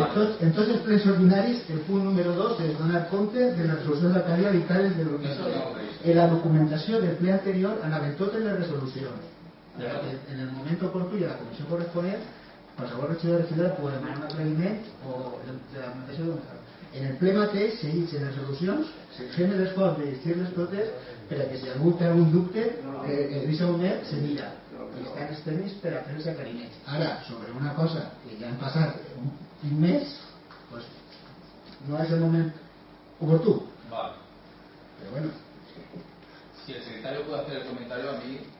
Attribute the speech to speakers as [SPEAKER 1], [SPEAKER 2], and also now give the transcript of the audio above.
[SPEAKER 1] En tots els plens ordinaris, el punt número 2 és donar compte de les resolucions d'alcaldia dictades de l'ordenador. En la documentació del ple anterior anaven totes les resolucions. En el moment oportú i a la comissió corresponent, qualsevol regidor o regidora pot demanar un aclariment o de la documentació d'un. En el ple mateix se llitgen les resolucions, se fem l'esforç de llegir-les totes perquè si algú té algun dubte, en aquest moment se mira. I estan els tècnics per a fer els aclariments. Ara, sobre una cosa que ja han passat un mes, pues, no és el moment oportú.
[SPEAKER 2] Vale.
[SPEAKER 1] Pero bueno.
[SPEAKER 2] Si el secretario puede hacer el comentario, a mí